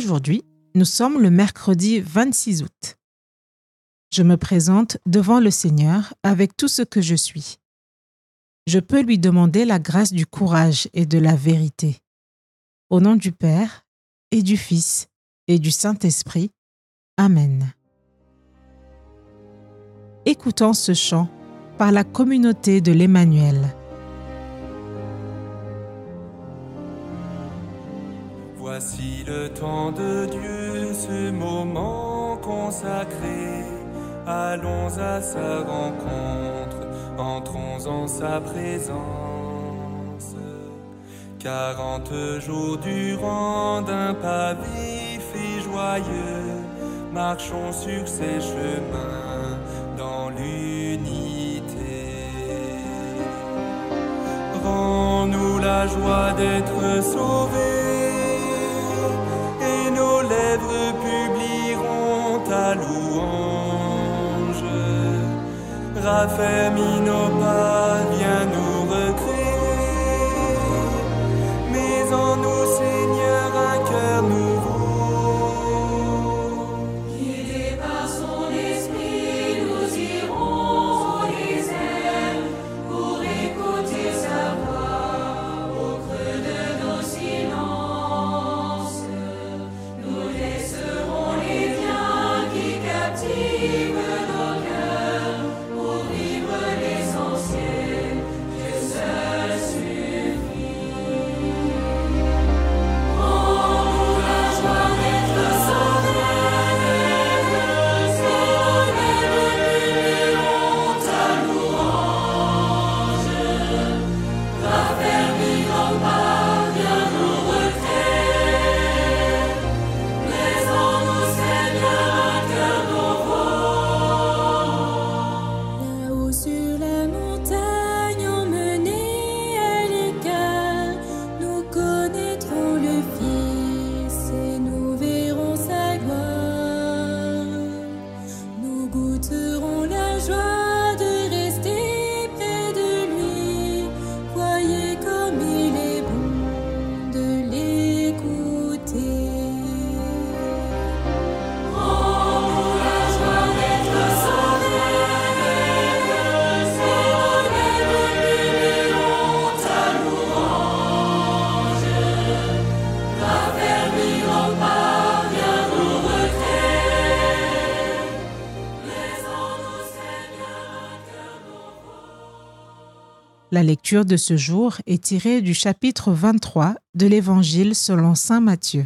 Aujourd'hui, nous sommes le mercredi 26 août. Je me présente devant le Seigneur avec tout ce que je suis. Je peux lui demander la grâce du courage et de la vérité. Au nom du Père et du Fils et du Saint-Esprit. Amen. Écoutons ce chant par la communauté de l'Emmanuel. Voici le temps de Dieu, ce moment consacré. Allons à sa rencontre, entrons en sa présence. 40 jours durant d'un pas vif et joyeux, marchons sur ses chemins dans l'unité. Rends-nous la joie d'être sauvés, et nos lèvres publieront ta louange. Raffermis nos pas, viens nous recréer, mets en nous, Seigneur, un cœur nouveau. Guidés par son esprit, nous irons au désert pour écouter sa voix au creux de nos silences. Nous laisserons les biens qui captivent nos cœurs pour vivre l'essentiel. Dieu seul suffit. Rends-nous la joie d'être sauvés, et nos lèvres publieront ta louange. Raffermis nos pas, viens nous recréer, mets en nous, Seigneur, un cœur nouveau. Là-haut sur la montagne, emmenés à l'écart, nous connaîtrons le Fils et nous verrons sa gloire. Nous goûterons la joie de rester près de lui. Voyez comme il est bon de l'écouter. Rends-nous la joie d'être sauvés, et nos lèvres publieront ta louange. Raffermis nos pas, viens nous recréer, mets en nous, Seigneur, un cœur nouveau. La lecture de ce jour est tirée du chapitre 23 de l'Évangile selon saint Matthieu.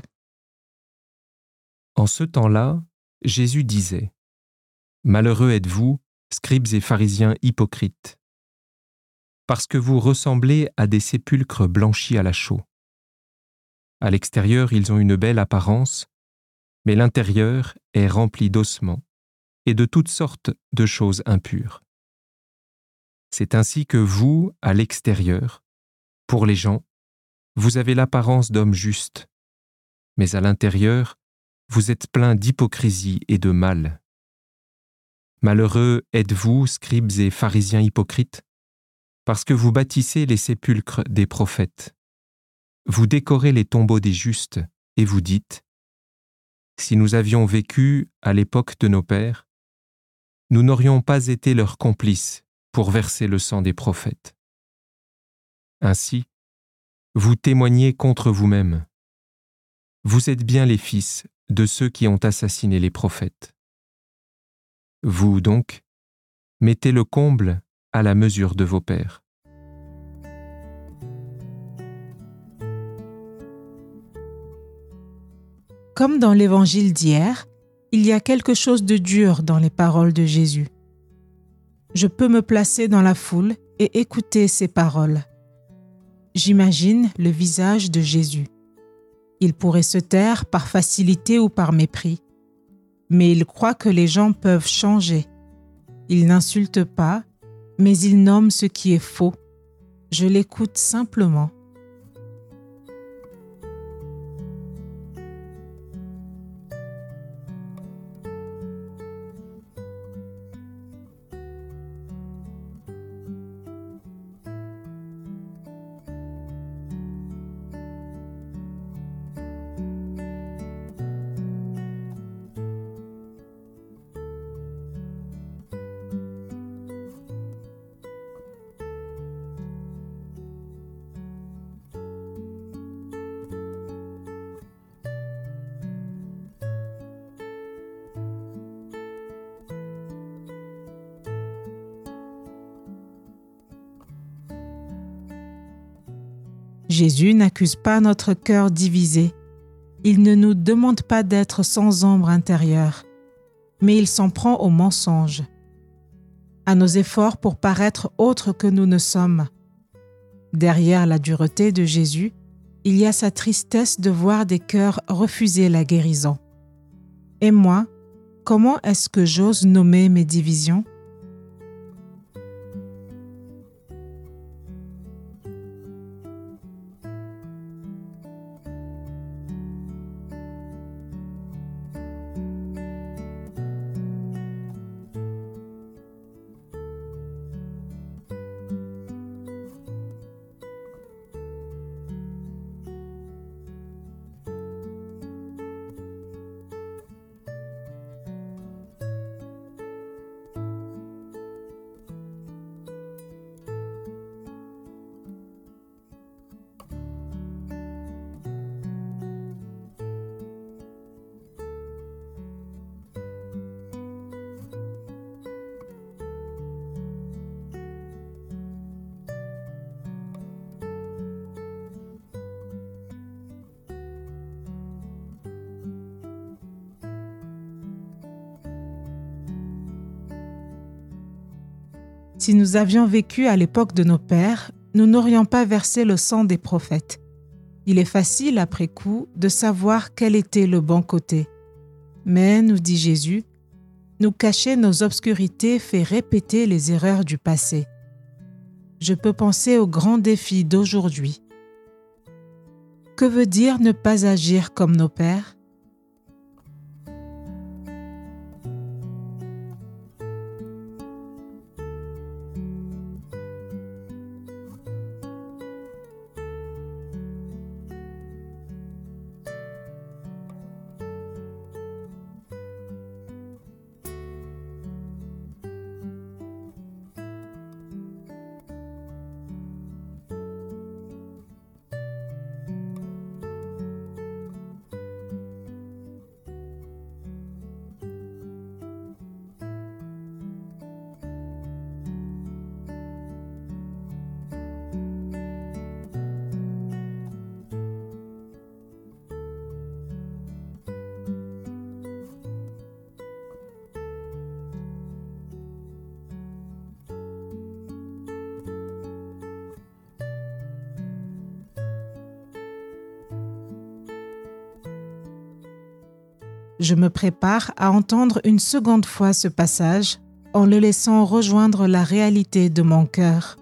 En ce temps-là, Jésus disait : « Malheureux êtes-vous, scribes et pharisiens hypocrites, parce que vous ressemblez à des sépulcres blanchis à la chaux. À l'extérieur, ils ont une belle apparence, mais l'intérieur est rempli d'ossements et de toutes sortes de choses impures. C'est ainsi que vous, à l'extérieur, pour les gens, vous avez l'apparence d'hommes justes, mais à l'intérieur, vous êtes pleins d'hypocrisie et de mal. Malheureux êtes-vous, scribes et pharisiens hypocrites, parce que vous bâtissez les sépulcres des prophètes. Vous décorez les tombeaux des justes et vous dites : si nous avions vécu à l'époque de nos pères, nous n'aurions pas été leurs complices pour verser le sang des prophètes. Ainsi, vous témoignez contre vous-même. Vous êtes bien les fils de ceux qui ont assassiné les prophètes. Vous, donc, mettez le comble à la mesure de vos pères. Comme dans l'Évangile d'hier, il y a quelque chose de dur dans les paroles de Jésus. Je peux me placer dans la foule et écouter ces paroles. J'imagine le visage de Jésus. Il pourrait se taire par facilité ou par mépris, mais il croit que les gens peuvent changer. Il n'insulte pas, mais il nomme ce qui est faux. Je l'écoute simplement. Jésus n'accuse pas notre cœur divisé. Il ne nous demande pas d'être sans ombre intérieure, mais il s'en prend aux mensonges, à nos efforts pour paraître autres que nous ne sommes. Derrière la dureté de Jésus, il y a sa tristesse de voir des cœurs refuser la guérison. Et moi, comment est-ce que j'ose nommer mes divisions ? Si nous avions vécu à l'époque de nos pères, nous n'aurions pas versé le sang des prophètes. Il est facile, après coup, de savoir quel était le bon côté. Mais, nous dit Jésus, nous cacher nos obscurités fait répéter les erreurs du passé. Je peux penser aux grands défis d'aujourd'hui. Que veut dire ne pas agir comme nos pères ? Je me prépare à entendre une seconde fois ce passage en le laissant rejoindre la réalité de mon cœur.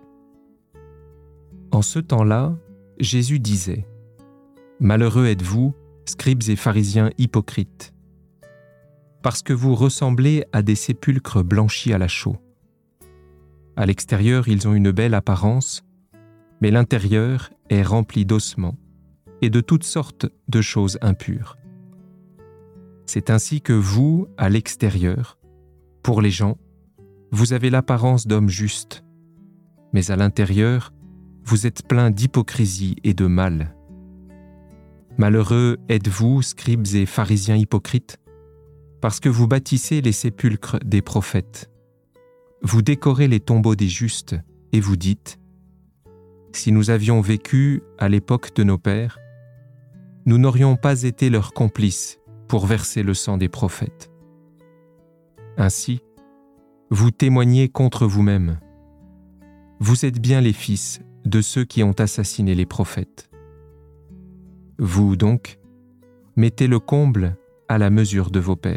En ce temps-là, Jésus disait : « Malheureux êtes-vous, scribes et pharisiens hypocrites, parce que vous ressemblez à des sépulcres blanchis à la chaux. À l'extérieur, ils ont une belle apparence, mais l'intérieur est rempli d'ossements et de toutes sortes de choses impures. C'est ainsi que vous, à l'extérieur, pour les gens, vous avez l'apparence d'hommes justes, mais à l'intérieur, vous êtes pleins d'hypocrisie et de mal. Malheureux êtes-vous, scribes et pharisiens hypocrites, parce que vous bâtissez les sépulcres des prophètes. Vous décorez les tombeaux des justes et vous dites : si nous avions vécu à l'époque de nos pères, nous n'aurions pas été leurs complices pour verser le sang des prophètes. Ainsi, vous témoignez contre vous-même. Vous êtes bien les fils de ceux qui ont assassiné les prophètes. Vous, donc, mettez le comble à la mesure de vos pères. »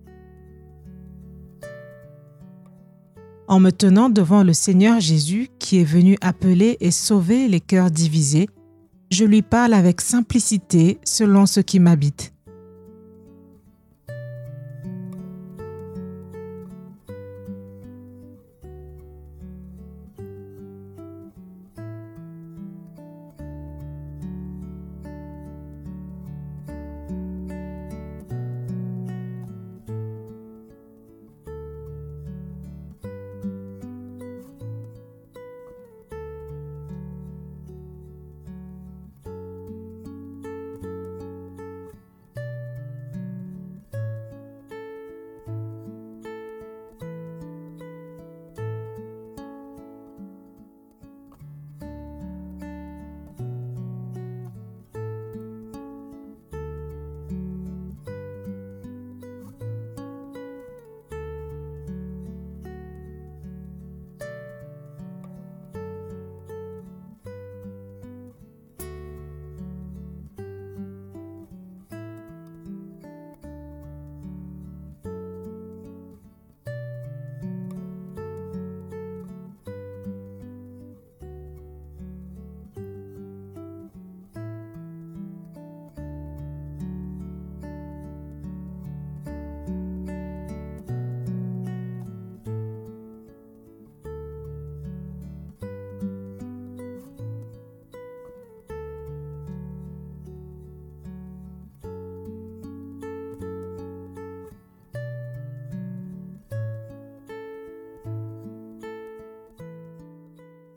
En me tenant devant le Seigneur Jésus qui est venu appeler et sauver les cœurs divisés, je lui parle avec simplicité selon ce qui m'habite.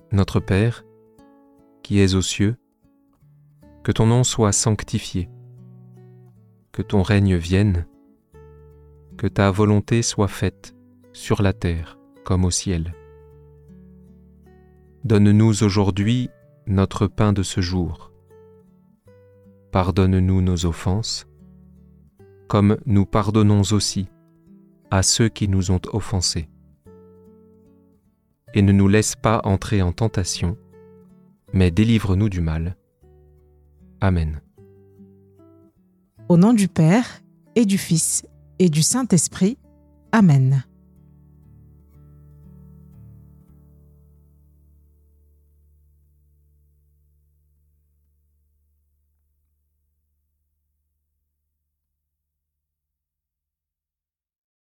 Notre Père, qui es aux cieux, que ton nom soit sanctifié, que ton règne vienne, que ta volonté soit faite sur la terre comme au ciel. Donne-nous aujourd'hui notre pain de ce jour. Pardonne-nous nos offenses, comme nous pardonnons aussi à ceux qui nous ont offensés. Et ne nous laisse pas entrer en tentation, mais délivre-nous du mal. Amen. Au nom du Père, et du Fils, et du Saint-Esprit. Amen.